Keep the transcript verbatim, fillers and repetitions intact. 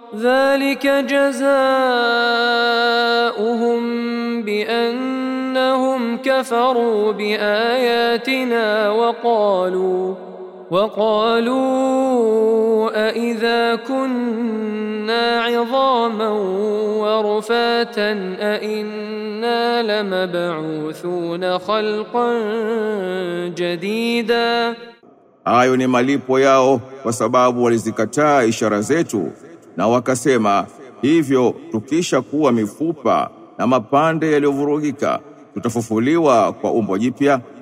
ذلك جزاؤهم بأنهم كفروا بآياتنا وقالوا وقالوا أإذا كنا عظاما ورفاتا أإنا لمبعوثون خلقا جديدا. Hayo ni malipo yao kwa sababu walizikataa ishara zetu na wakasema, hivyo tukisha kuwa mifupa na mapande yaliyovurugika tutafufuliwa kwa umbo jipya.